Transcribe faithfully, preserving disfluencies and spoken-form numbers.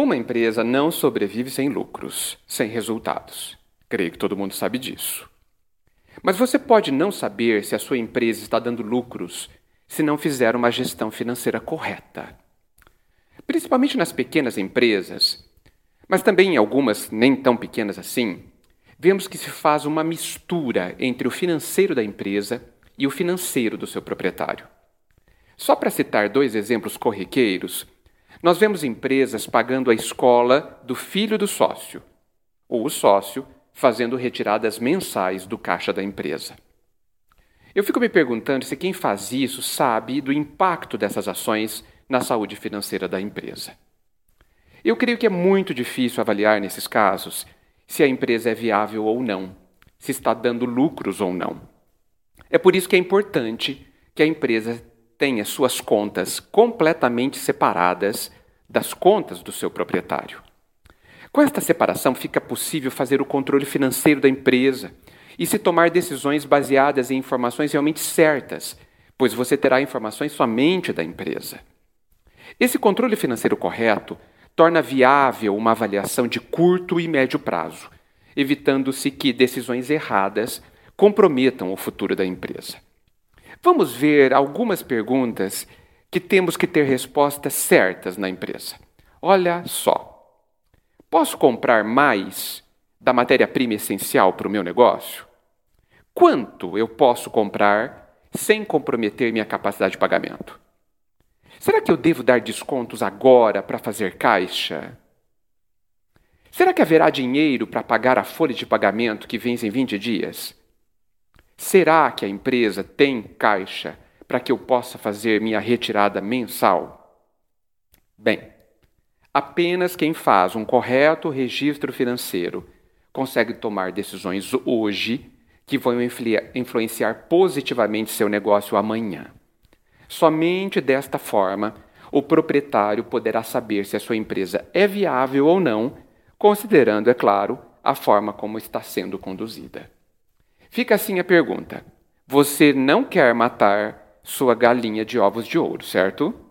Uma empresa não sobrevive sem lucros, sem resultados. Creio que todo mundo sabe disso. Mas você pode não saber se a sua empresa está dando lucros se não fizer uma gestão financeira correta. Principalmente nas pequenas empresas, mas também em algumas nem tão pequenas assim, vemos que se faz uma mistura entre o financeiro da empresa e o financeiro do seu proprietário. Só para citar dois exemplos corriqueiros, nós vemos empresas pagando a escola do filho do sócio, ou o sócio fazendo retiradas mensais do caixa da empresa. Eu fico me perguntando se quem faz isso sabe do impacto dessas ações na saúde financeira da empresa. Eu creio que é muito difícil avaliar nesses casos se a empresa é viável ou não, se está dando lucros ou não. É por isso que é importante que a empresa tenha suas contas completamente separadas das contas do seu proprietário. Com esta separação, fica possível fazer o controle financeiro da empresa e se tomar decisões baseadas em informações realmente certas, pois você terá informações somente da empresa. Esse controle financeiro correto torna viável uma avaliação de curto e médio prazo, evitando-se que decisões erradas comprometam o futuro da empresa. Vamos ver algumas perguntas que temos que ter respostas certas na empresa. Olha só. Posso comprar mais da matéria-prima essencial para o meu negócio? Quanto eu posso comprar sem comprometer minha capacidade de pagamento? Será que eu devo dar descontos agora para fazer caixa? Será que haverá dinheiro para pagar a folha de pagamento que vence em vinte dias? Será que a empresa tem caixa para que eu possa fazer minha retirada mensal? Bem, apenas quem faz um correto registro financeiro consegue tomar decisões hoje que vão influenciar positivamente seu negócio amanhã. Somente desta forma, o proprietário poderá saber se a sua empresa é viável ou não, considerando, é claro, a forma como está sendo conduzida. Fica assim a pergunta: você não quer matar sua galinha de ovos de ouro, certo?